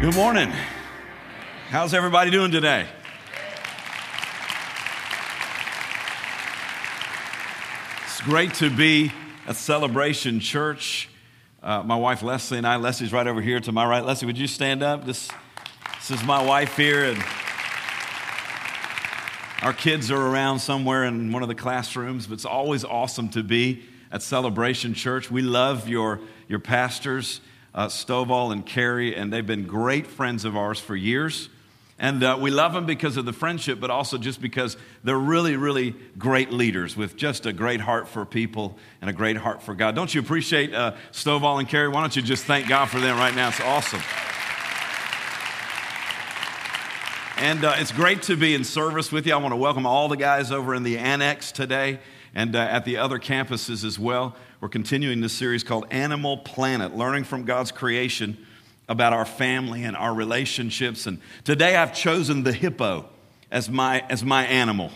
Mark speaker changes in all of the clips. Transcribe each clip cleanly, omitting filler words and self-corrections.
Speaker 1: Good morning. How's everybody doing today? It's great to be at Celebration Church. My wife Leslie and I, Leslie's right over here to my right. Leslie, would you stand up? This is my wife here, and our kids are around somewhere in one of the classrooms, but it's always awesome to be at Celebration Church. We love your pastors, Stovall and Carrie, and they've been great friends of ours for years. And we love them because of the friendship, but also just because they're really, really great leaders with just a great heart for people and a great heart for God. Don't you appreciate Stovall and Carrie? Why don't you just thank God for them right now? It's awesome. And it's great to be in service with you. I want to welcome all the guys over in the Annex today and at the other campuses as well. We're continuing this series called Animal Planet, learning from God's creation about our family and our relationships. And today I've chosen the hippo as my animal,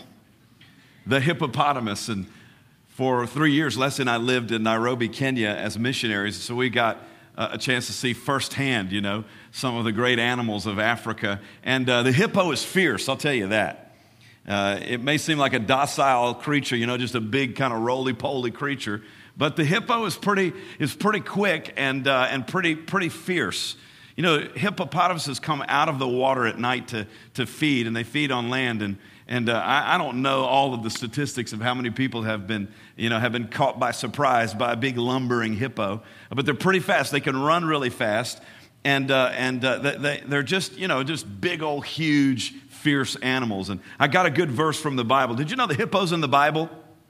Speaker 1: the hippopotamus. And for 3 years, Leslie and I lived in Nairobi, Kenya as missionaries. So we got a chance to see firsthand, some of the great animals of Africa. And the hippo is fierce, I'll tell you that. It may seem like a docile creature, just a big kind of roly-poly creature. But the hippo is pretty quick and pretty fierce. Hippopotamuses come out of the water at night to feed, and they feed on land. And I don't know all of the statistics of how many people have been caught by surprise by a big lumbering hippo. But they're pretty fast. They can run really fast, and they're just big old huge fierce animals. And I got a good verse from the Bible. Did you know the hippo's in the Bible?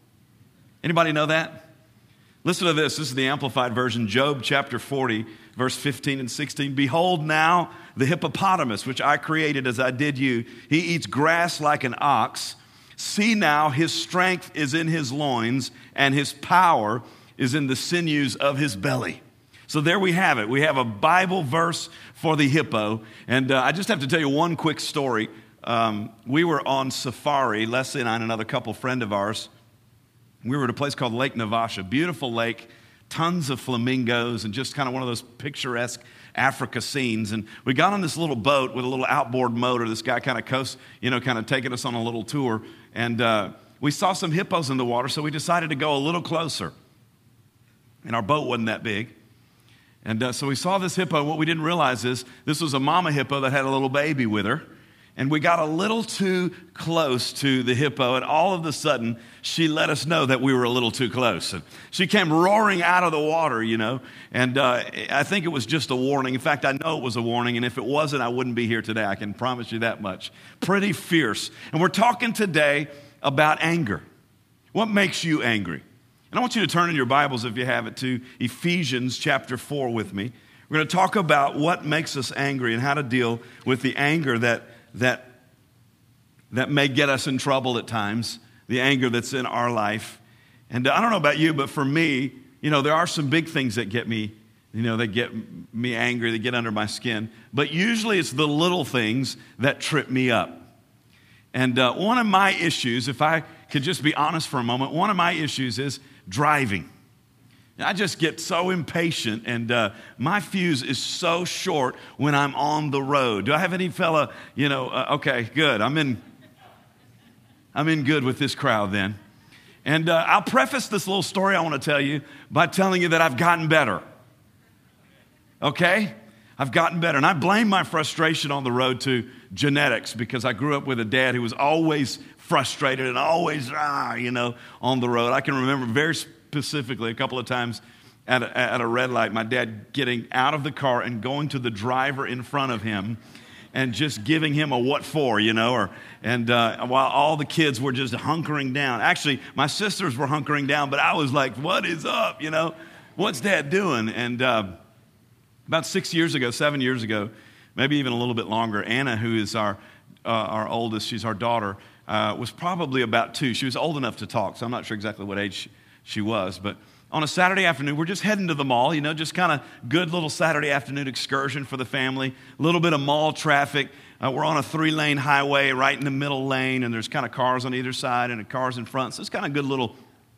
Speaker 1: Anybody know that? Listen to this. This is the Amplified Version, Job chapter 40, verse 15 and 16. Behold now the hippopotamus, which I created as I did you. He eats grass like an ox. See now his strength is in his loins, and his power is in the sinews of his belly. So there we have it. We have a Bible verse for the hippo. And I just have to tell you one quick story. We were on safari, Leslie and I and another couple friend of ours. We were at a place called Lake Navasha, beautiful lake, tons of flamingos, and just kind of one of those picturesque Africa scenes. And we got on this little boat with a little outboard motor. This guy kind of taking us on a little tour. And we saw some hippos in the water, so we decided to go a little closer. And our boat wasn't that big. And so we saw this hippo. And what we didn't realize is this was a mama hippo that had a little baby with her. And we got a little too close to the hippo, and all of a sudden, she let us know that we were a little too close. And she came roaring out of the water, and I think it was just a warning. In fact, I know it was a warning, and if it wasn't, I wouldn't be here today. I can promise you that much. Pretty fierce. And we're talking today about anger. What makes you angry? And I want you to turn in your Bibles, if you have it, to Ephesians chapter 4 with me. We're going to talk about what makes us angry and how to deal with the anger that may get us in trouble at times, the anger that's in our life. And I don't know about you, but for me, there are some big things that get me, that get me angry, that get under my skin. But usually it's the little things that trip me up. And one of my issues, if I could just be honest for a moment, one of my issues is driving. I just get so impatient, and my fuse is so short when I'm on the road. Do I have any fella, okay, good. I'm in good with this crowd then. And I'll preface this little story I want to tell you by telling you that I've gotten better. Okay? I've gotten better. And I blame my frustration on the road to genetics, because I grew up with a dad who was always frustrated and always, on the road. I can remember very specifically a couple of times at a red light, my dad getting out of the car and going to the driver in front of him and just giving him a what for, while all the kids were just hunkering down. Actually, my sisters were hunkering down, but I was like, what is up, What's Dad doing? And about 7 years ago, maybe even a little bit longer, Anna, who is our oldest, she's our daughter, was probably about 2. She was old enough to talk, so I'm not sure exactly what age she was, but on a Saturday afternoon, we're just heading to the mall, just kind of good little Saturday afternoon excursion for the family, a little bit of mall traffic. We're on a 3-lane highway right in the middle lane, and there's kind of cars on either side and cars in front, so it's kind of good little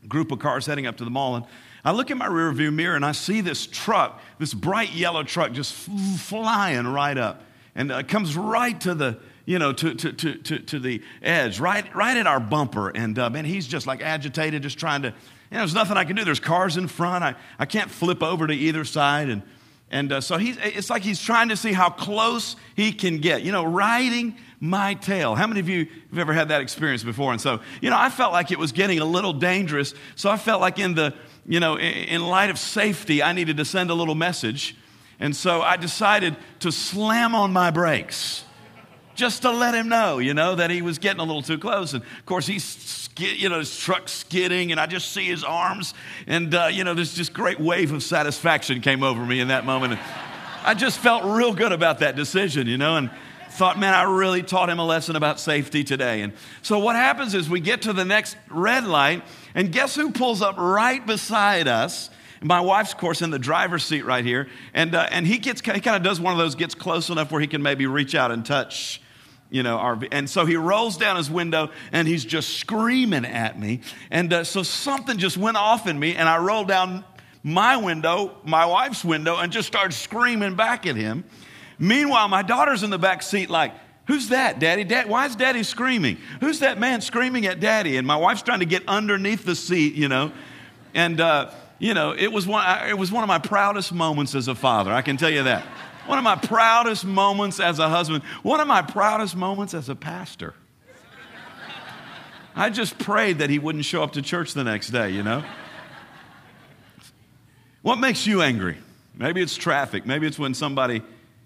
Speaker 1: group of cars heading up to the mall, and I look in my rearview mirror and I see this truck, this bright yellow truck just flying right up, and comes right to the, to the edge, right at our bumper, and man, he's just like agitated, just trying to, there's nothing I can do. There's cars in front. I can't flip over to either side, and so it's like he's trying to see how close he can get, riding my tail. How many of you have ever had that experience before? And so, I felt like it was getting a little dangerous. So I felt like in light of safety, I needed to send a little message. And so I decided to slam on my brakes just to let him know, that he was getting a little too close. And of course, his truck's skidding, and I just see his arms. And, this just great wave of satisfaction came over me in that moment. And I just felt real good about that decision, and thought, man, I really taught him a lesson about safety today. And so what happens is we get to the next red light, and guess who pulls up right beside us? My wife's, of course, in the driver's seat right here, and he kind of does one of those, gets close enough where he can maybe reach out and touch, and so he rolls down his window, and he's just screaming at me, and so something just went off in me, and I rolled down my window, my wife's window, and just started screaming back at him. Meanwhile, my daughter's in the back seat like, who's that, Daddy? Why is Daddy screaming? Who's that man screaming at Daddy? And my wife's trying to get underneath the seat, And, it was one of my proudest moments as a father. I can tell you that. One of my proudest moments as a husband. One of my proudest moments as a pastor. I just prayed that he wouldn't show up to church the next day, What makes you angry? Maybe it's traffic. Maybe it's when somebody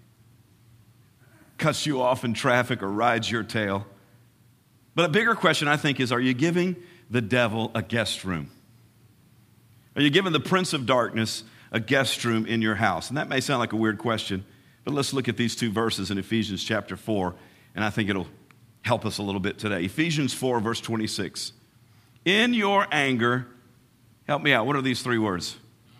Speaker 1: cuts you off in traffic or rides your tail. But a bigger question, I think, is, are you giving the devil a guest room? Are you giving the prince of darkness a guest room in your house? And that may sound like a weird question, but let's look at these two verses in Ephesians chapter 4, and I think it'll help us a little bit today. Ephesians 4, verse 26. In your anger, help me out, what are these three words?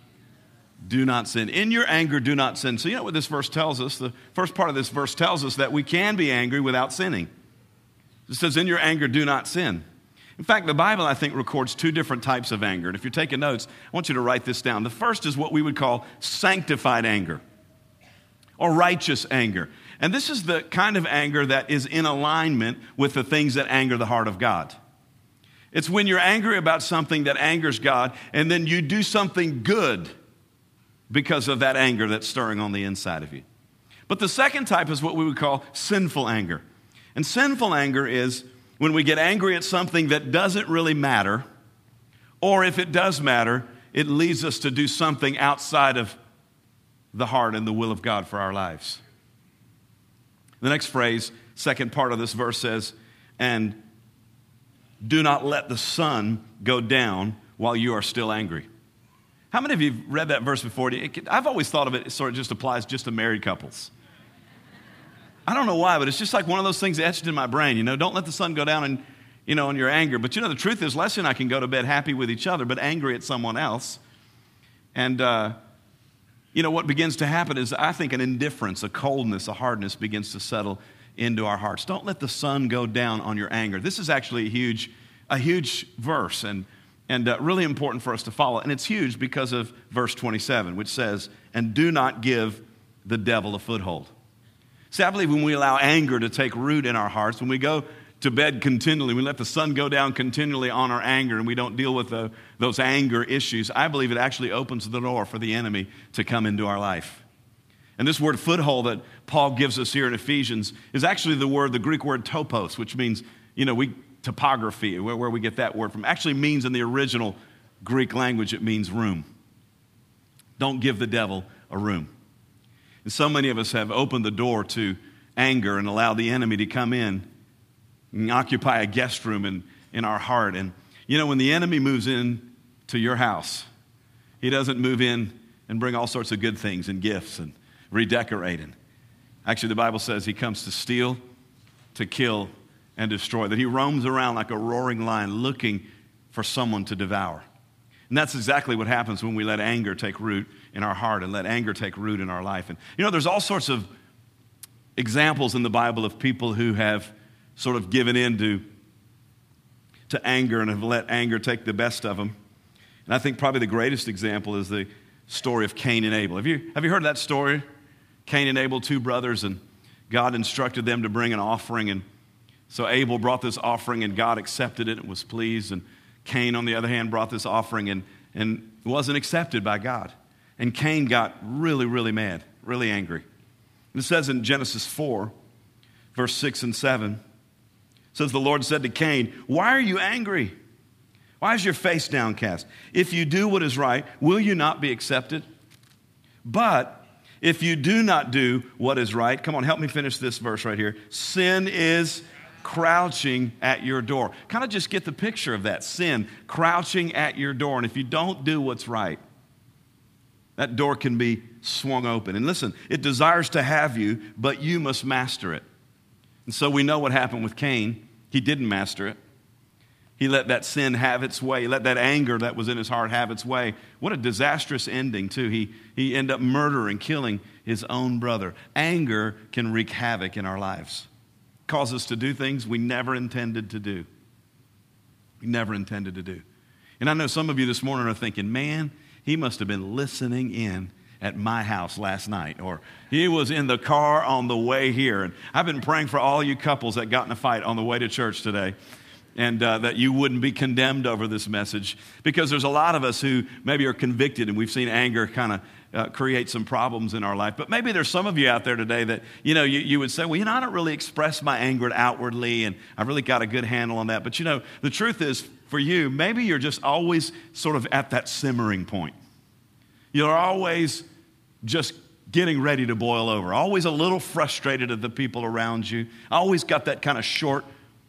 Speaker 1: Do not sin. In your anger, do not sin. So you know what this verse tells us? The first part of this verse tells us that we can be angry without sinning. It says, in your anger, do not sin. In fact, the Bible, I think, records two different types of anger. And if you're taking notes, I want you to write this down. The first is what we would call sanctified anger or righteous anger. And this is the kind of anger that is in alignment with the things that anger the heart of God. It's when you're angry about something that angers God, and then you do something good because of that anger that's stirring on the inside of you. But the second type is what we would call sinful anger. And sinful anger is when we get angry at something that doesn't really matter, or if it does matter, it leads us to do something outside of the heart and the will of God for our lives. The next phrase, second part of this verse says, and do not let the sun go down while you are still angry. How many of you have read that verse before? I've always thought of it sort of just applies just to married couples. I don't know why, but it's just like one of those things etched in my brain. Don't let the sun go down and, in your anger. But the truth is, Leslie and I can go to bed happy with each other, but angry at someone else. And, what begins to happen is, I think, an indifference, a coldness, a hardness begins to settle into our hearts. Don't let the sun go down on your anger. This is actually a huge verse and really important for us to follow. And it's huge because of verse 27, which says, and do not give the devil a foothold. See, I believe when we allow anger to take root in our hearts, when we go to bed continually, we let the sun go down continually on our anger, and we don't deal with those anger issues, I believe it actually opens the door for the enemy to come into our life. And this word foothold that Paul gives us here in Ephesians is actually the Greek word topos, which means, topography, where we get that word from. Actually means in the original Greek language, it means room. Don't give the devil a room. And so many of us have opened the door to anger and allowed the enemy to come in and occupy a guest room in our heart. And, when the enemy moves in to your house, he doesn't move in and bring all sorts of good things and gifts and redecorate. And actually, the Bible says he comes to steal, to kill, and destroy, that he roams around like a roaring lion looking for someone to devour. And that's exactly what happens when we let anger take root in our heart and let anger take root in our life. And there's all sorts of examples in the Bible of people who have sort of given in to anger and have let anger take the best of them. And I think probably the greatest example is the story of Cain and Abel. Have you heard that story? Cain and Abel, two brothers, and God instructed them to bring an offering. And so Abel brought this offering, and God accepted it and was pleased. And Cain, on the other hand, brought this offering and wasn't accepted by God. And Cain got really, really mad, really angry. And it says in Genesis 4, verse 6 and 7, it says, the Lord said to Cain, why are you angry? Why is your face downcast? If you do what is right, will you not be accepted? But if you do not do what is right, come on, help me finish this verse right here. Sin is crouching at your door. Kind of just get the picture of that. Sin crouching at your door. And if you don't do what's right, that door can be swung open. And listen, it desires to have you, but you must master it. And so we know what happened with Cain. He didn't master it. He let that sin have its way. He let that anger that was in his heart have its way. What a disastrous ending, too. He ended up murdering, killing his own brother. Anger can wreak havoc in our lives. Cause us to do things we never intended to do. We never intended to do. And I know some of you this morning are thinking, man, he must have been listening in at my house last night, or he was in the car on the way here. And I've been praying for all you couples that got in a fight on the way to church today, and that you wouldn't be condemned over this message, because there's a lot of us who maybe are convicted, and we've seen anger kind of create some problems in our life. But maybe there's some of you out there today that, you would say, well, I don't really express my anger outwardly, and I've really got a good handle on that. But, the truth is, for you, maybe you're just always sort of at that simmering point. You're always just getting ready to boil over, always a little frustrated at the people around you, always got that kind of short,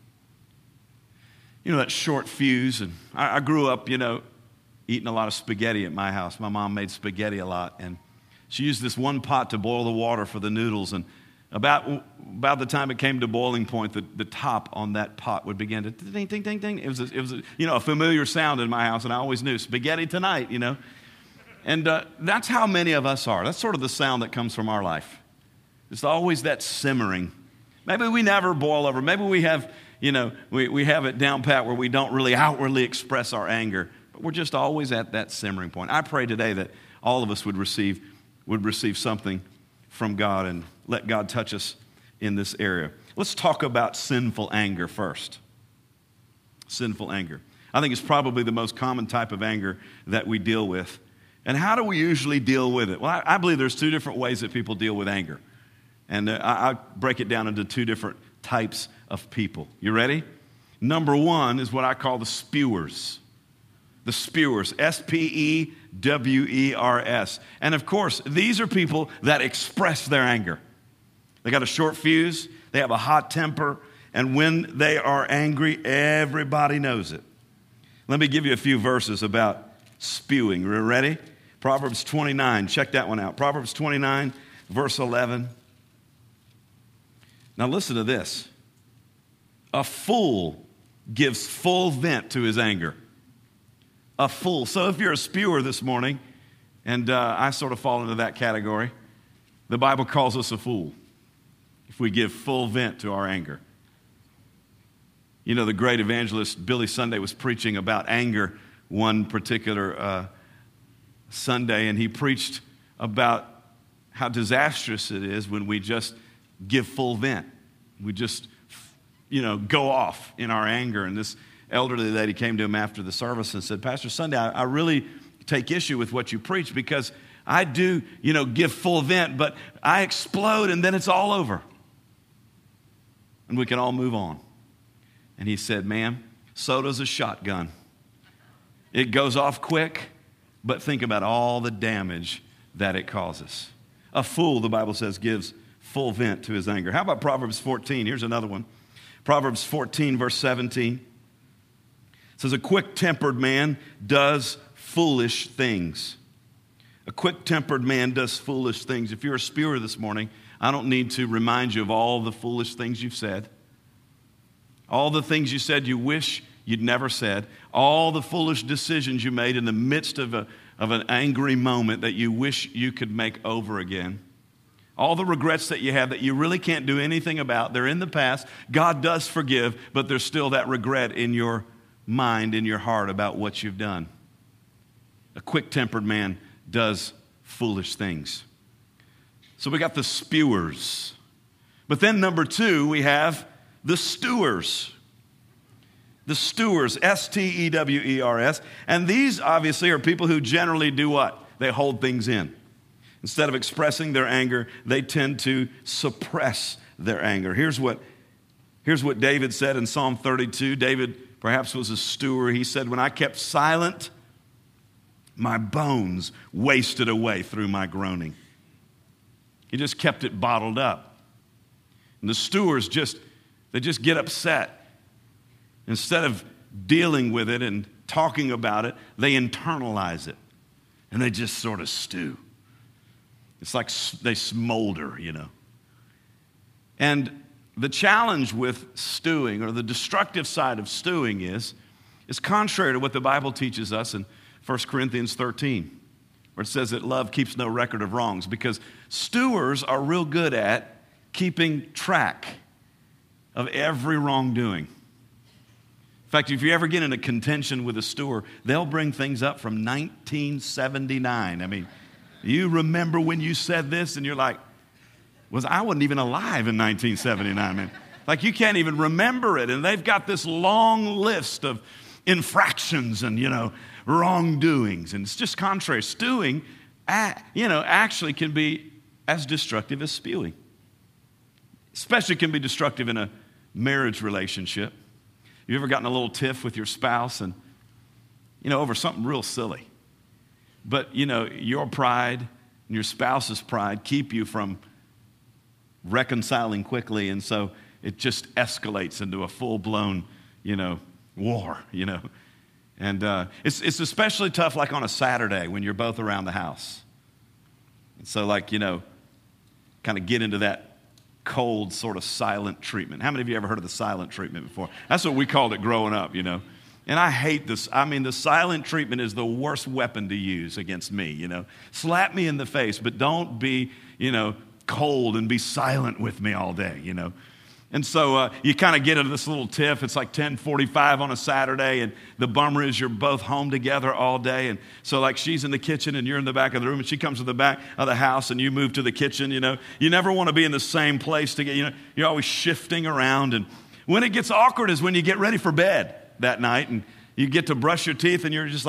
Speaker 1: that short fuse. And I grew up, eating a lot of spaghetti at my house. My mom made spaghetti a lot, and she used this one pot to boil the water for the noodles. And about the time it came to boiling point, the top on that pot would begin to ding, ding, ding, ding. It was a familiar sound in my house, and I always knew spaghetti tonight, And that's how many of us are. That's sort of the sound that comes from our life. It's always that simmering. Maybe we never boil over. Maybe we have, we have it down pat where we don't really outwardly express our anger. But we're just always at that simmering point. I pray today that all of us would receive something from God and let God touch us in this area. Let's talk about sinful anger first. Sinful anger. I think it's probably the most common type of anger that we deal with. And how do we usually deal with it? Well, I believe there's two different ways that people deal with anger. And I break it down into two different types of people. You ready? Number one is what I call the spewers. The spewers, S-P-E-W-E-R-S. And of course, these are people that express their anger. They got a short fuse, they have a hot temper, and when they are angry, everybody knows it. Let me give you a few verses about spewing. Are you ready? Proverbs 29. Check that one out. Proverbs 29, verse 11. Now listen to this. A fool gives full vent to his anger. A fool. So if you're a spewer this morning, and I sort of fall into that category, the Bible calls us a fool if we give full vent to our anger. The great evangelist Billy Sunday was preaching about anger one particular Sunday, and he preached about how disastrous it is when we just give full vent. We just, go off in our anger. And this elderly lady came to him after the service and said, Pastor Sunday, I really take issue with what you preach, because I do, give full vent, but I explode and then it's all over. And we can all move on. And he said, ma'am, so does a shotgun. It goes off quick, but think about all the damage that it causes. A fool, the Bible says, gives full vent to his anger. How about Proverbs 14? Here's another one. Proverbs 14, verse 17. It says, a quick-tempered man does foolish things. A quick-tempered man does foolish things. If you're a spewer this morning, I don't need to remind you of all the foolish things you've said. All the things you said you wish you'd never said. All the foolish decisions you made in the midst of an angry moment that you wish you could make over again. All the regrets that you have that you really can't do anything about. They're in the past. God does forgive, but there's still that regret in your mind, in your heart about what you've done. A quick-tempered man does foolish things. So we got the spewers. But then number 2, we have the stewers. The stewers, S-T-E-W-E-R-S. And these obviously are people who generally do what? They hold things in. Instead of expressing their anger, they tend to suppress their anger. Here's what David said in Psalm 32. David perhaps was a steward. He said, when I kept silent, my bones wasted away through my groaning. He just kept it bottled up. And the stewards just get upset. Instead of dealing with it and talking about it, they internalize it. And they just sort of stew. It's like they smolder, And the challenge with stewing, or the destructive side of stewing, is contrary to what the Bible teaches us in 1 Corinthians 13, where it says that love keeps no record of wrongs, because stewers are real good at keeping track of every wrongdoing. In fact, if you ever get in a contention with a steward, they'll bring things up from 1979. I mean, you remember when you said this, and you're like, I wasn't even alive in 1979, man. Like, you can't even remember it. And they've got this long list of infractions and, wrongdoings. And it's just contrary. Stewing, actually can be as destructive as spewing. Especially can be destructive in a marriage relationship. You ever gotten a little tiff with your spouse and, over something real silly? But, your pride and your spouse's pride keep you from reconciling quickly, and so it just escalates into a full-blown, war, And it's especially tough, like on a Saturday when you're both around the house. And so, kind of get into that cold, sort of silent treatment. How many of you ever heard of the silent treatment before? That's what we called it growing up, And I hate this. I mean, the silent treatment is the worst weapon to use against me, Slap me in the face, but don't be, cold and be silent with me all day, And so you kind of get into this little tiff. It's like 10:45 on a Saturday, and the bummer is you're both home together all day. And so she's in the kitchen and you're in the back of the room, and she comes to the back of the house and you move to the kitchen, You never want to be in the same place together. You're always shifting around. And when it gets awkward is when you get ready for bed that night and you get to brush your teeth and you're just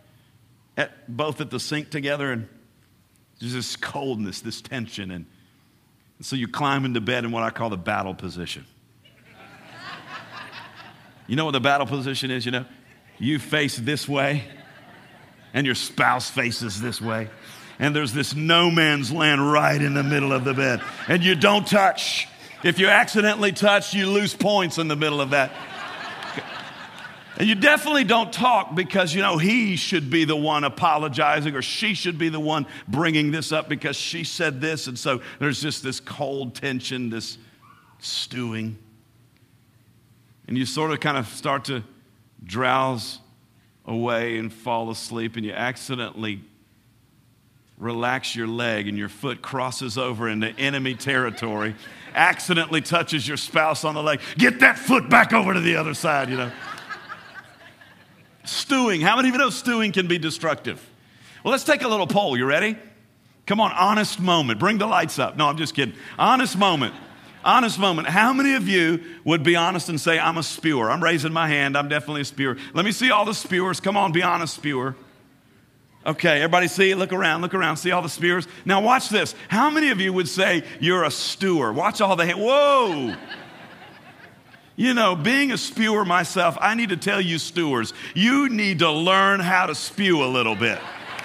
Speaker 1: both at the sink together, and there's this coldness, this tension. And so you climb into bed in what I call the battle position. You know what the battle position is, You face this way, and your spouse faces this way. And there's this no man's land right in the middle of the bed. And you don't touch. If you accidentally touch, you lose points in the middle of that. And you definitely don't talk because, he should be the one apologizing, or she should be the one bringing this up because she said this. And so there's just this cold tension, this stewing. And you sort of kind of start to drowse away and fall asleep, and you accidentally relax your leg and your foot crosses over into enemy territory, accidentally touches your spouse on the leg. Get that foot back over to the other side, Stewing. How many of you know stewing can be destructive? Well, let's take a little poll. You ready? Come on, honest moment. Bring the lights up. No, I'm just kidding. Honest moment. Honest moment. How many of you would be honest and say, I'm a spewer? I'm raising my hand. I'm definitely a spewer. Let me see all the spewers. Come on, be honest, spewer. Okay, everybody see? Look around. See all the spewers? Now watch this. How many of you would say you're a stewer? Watch all the hands. Whoa! Being a spewer myself, I need to tell you stewers, you need to learn how to spew a little bit.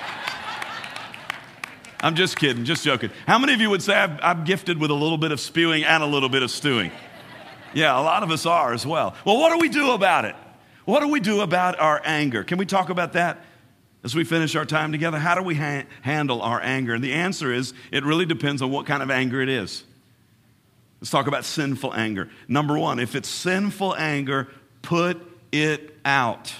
Speaker 1: I'm just kidding, just joking. How many of you would say I'm gifted with a little bit of spewing and a little bit of stewing? Yeah, a lot of us are as well. Well, what do we do about it? What do we do about our anger? Can we talk about that as we finish our time together? How do we handle our anger? And the answer is, it really depends on what kind of anger it is. Let's talk about sinful anger. Number one, if it's sinful anger, put it out.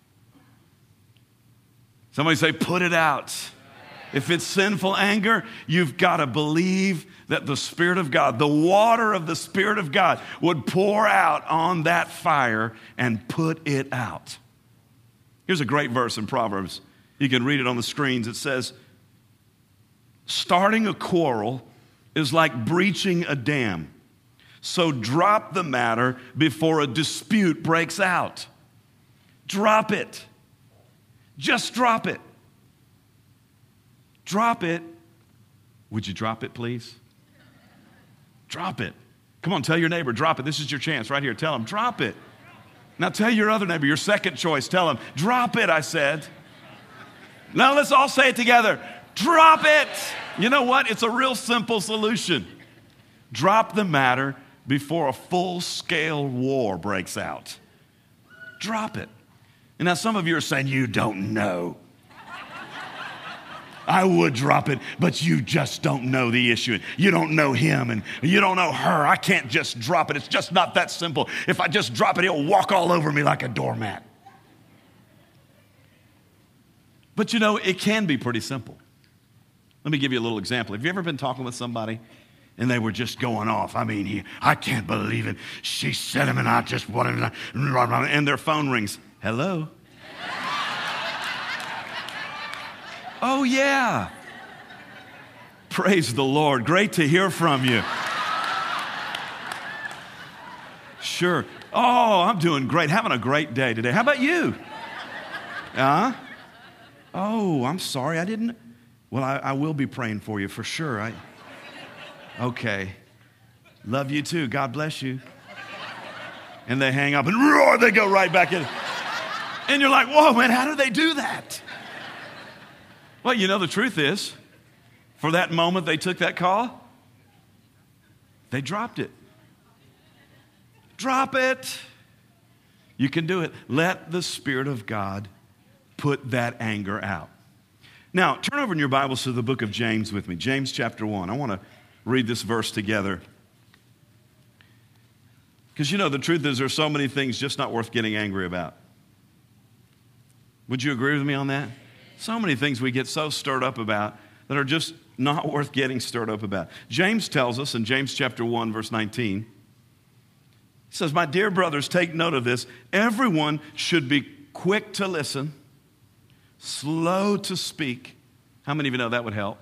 Speaker 1: Somebody say, put it out. If it's sinful anger, you've got to believe that the Spirit of God, the water of the Spirit of God, would pour out on that fire and put it out. Here's a great verse in Proverbs. You can read it on the screens. It says, starting a quarrel is like breaching a dam. So drop the matter before a dispute breaks out. Drop it. Just drop it. Drop it. Would you drop it, please? Drop it. Come on, tell your neighbor, drop it. This is your chance right here. Tell him, drop it. Now tell your other neighbor, your second choice, tell him, drop it, I said. Now let's all say it together. Drop it. You know what? It's a real simple solution. Drop the matter before a full-scale war breaks out. Drop it. And now some of you are saying, you don't know. I would drop it, but you just don't know the issue. You don't know him and you don't know her. I can't just drop it. It's just not that simple. If I just drop it, he'll walk all over me like a doormat. But you know, it can be pretty simple. Let me give you a little example. Have you ever been talking with somebody and they were just going off? I mean, I can't believe it. She said him and I just wanted to, and their phone rings. Hello? Oh, yeah. Praise the Lord. Great to hear from you. Sure. Oh, I'm doing great. Having a great day today. How about you? Oh, I'm sorry. I didn't. Well, I will be praying for you for sure. Okay. Love you too. God bless you. And they hang up and roar, they go right back in. And you're like, whoa, man, how do they do that? Well, you know, the truth is, for that moment they took that call, they dropped it. Drop it. You can do it. Let the Spirit of God put that anger out. Now, turn over in your Bibles to the book of James with me. James chapter 1. I want to read this verse together. Because you know, the truth is there's so many things just not worth getting angry about. Would you agree with me on that? So many things we get so stirred up about that are just not worth getting stirred up about. James tells us in James chapter 1, verse 19, he says, my dear brothers, take note of this. Everyone should be quick to listen, slow to speak. How many of you know that would help?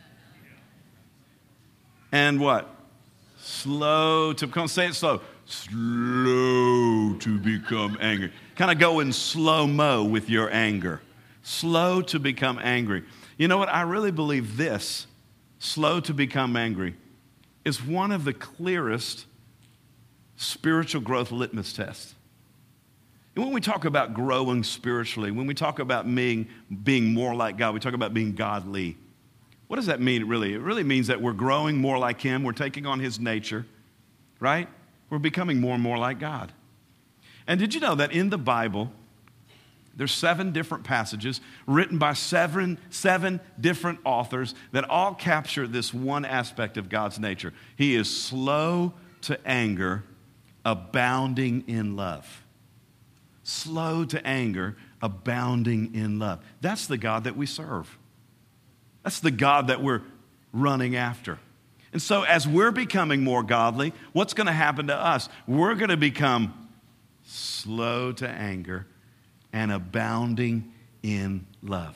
Speaker 1: And what? Slow to, come on, say it slow. Slow to become angry. Kind of go in slow-mo with your anger. Slow to become angry. You know what? I really believe this, slow to become angry, is one of the clearest spiritual growth litmus tests. And when we talk about growing spiritually, when we talk about being more like God, we talk about being godly. What does that mean really? It really means that we're growing more like Him. We're taking on His nature, right? We're becoming more and more like God. And did you know that in the Bible, there's 7 different passages written by seven different authors that all capture this one aspect of God's nature. He is slow to anger, abounding in love. Slow to anger, abounding in love. That's the God that we serve. That's the God that we're running after. And so as we're becoming more godly, what's going to happen to us? We're going to become slow to anger and abounding in love.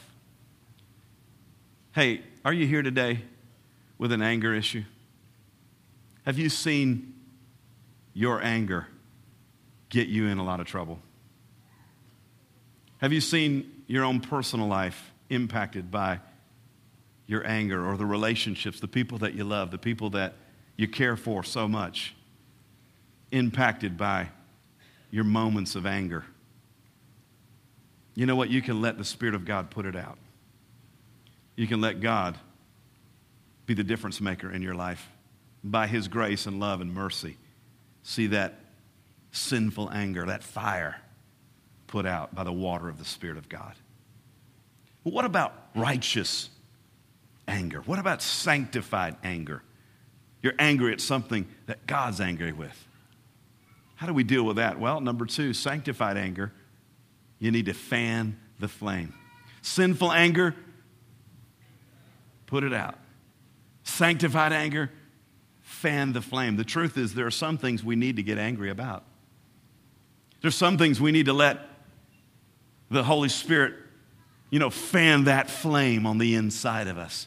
Speaker 1: Hey, are you here today with an anger issue? Have you seen your anger get you in a lot of trouble? Have you seen your own personal life impacted by your anger, or the relationships, the people that you love, the people that you care for so much, impacted by your moments of anger? You know what? You can let the Spirit of God put it out. You can let God be the difference maker in your life. By His grace and love and mercy, see that sinful anger, that fire put out by the water of the Spirit of God. But what about righteous anger? What about sanctified anger? You're angry at something that God's angry with. How do we deal with that? Well, number 2, sanctified anger. You need to fan the flame. Sinful anger, put it out. Sanctified anger, fan the flame. The truth is there are some things we need to get angry about. There's some things we need to let the Holy Spirit fan that flame on the inside of us.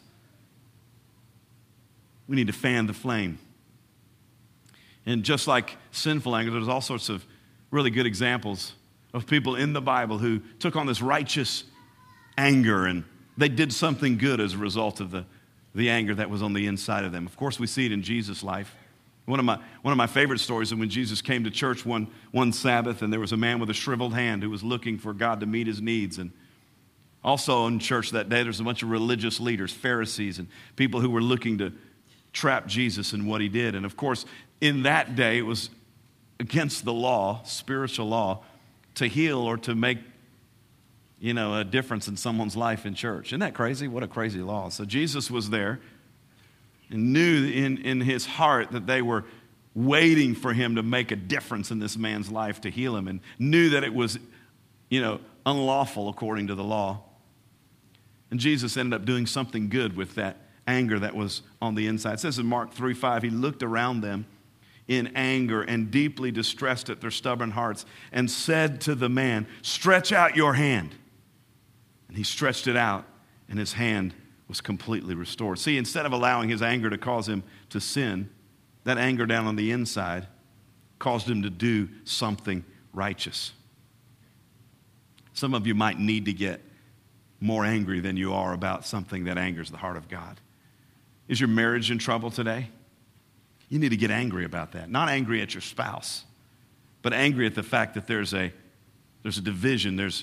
Speaker 1: We need to fan the flame. And just like sinful anger, there's all sorts of really good examples of people in the Bible who took on this righteous anger, and they did something good as a result of the anger that was on the inside of them. Of course, we see it in Jesus' life. One of my favorite stories is when Jesus came to church one Sabbath, and there was a man with a shriveled hand who was looking for God to meet his needs. And also in church that day, there's a bunch of religious leaders, Pharisees, and people who were looking to trap Jesus in what he did. And of course, in that day, it was against the law, spiritual law, to heal or to make, a difference in someone's life in church. Isn't that crazy? What a crazy law. So Jesus was there and knew in his heart that they were waiting for him to make a difference in this man's life, to heal him, and knew that it was, unlawful according to the law. And Jesus ended up doing something good with that anger that was on the inside. It says in Mark 3:5, he looked around them in anger and deeply distressed at their stubborn hearts and said to the man, "Stretch out your hand." And he stretched it out, and his hand was completely restored. See, instead of allowing his anger to cause him to sin, that anger down on the inside caused him to do something righteous. Some of you might need to get more angry than you are about something that angers the heart of God. Is your marriage in trouble today? You need to get angry about that. Not angry at your spouse, but angry at the fact that there's a division, there's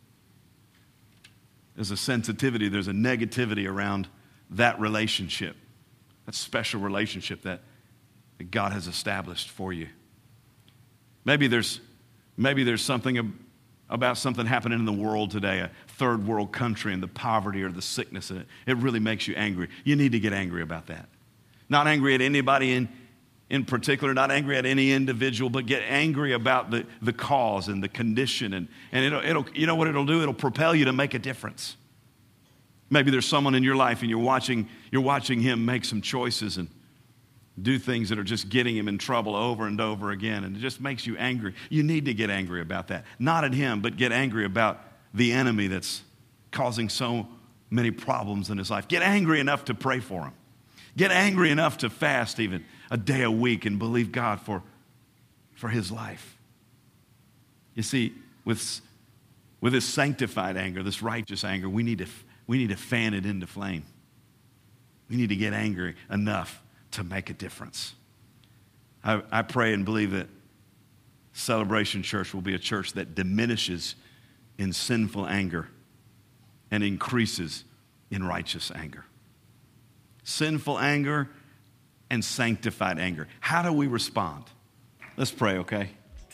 Speaker 1: a sensitivity, there's a negativity around that relationship, that special relationship that God has established for you. Maybe there's something about something happening in the world today, a third world country, and the poverty or the sickness, and it really makes you angry. You need to get angry about that. Not angry at anybody in particular, not angry at any individual, but get angry about the cause and the condition. And it'll you know what it'll do? It'll propel you to make a difference. Maybe there's someone in your life and you're watching him make some choices and do things that are just getting him in trouble over and over again, and it just makes you angry. You need to get angry about that. Not at him, but get angry about the enemy that's causing so many problems in his life. Get angry enough to pray for him. Get angry enough to fast even a day a week and believe God for his life. You see, with this sanctified anger, this righteous anger, we need to fan it into flame. We need to get angry enough to make a difference. I pray and believe that Celebration Church will be a church that diminishes in sinful anger and increases in righteous anger. Sinful anger and sanctified anger. How do we respond? Let's pray, okay?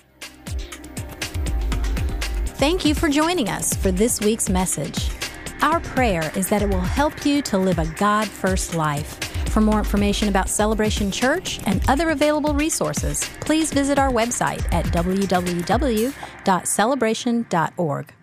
Speaker 2: Thank you for joining us for this week's message. Our prayer is that it will help you to live a God-first life. For more information about Celebration Church and other available resources, please visit our website at www.celebration.org.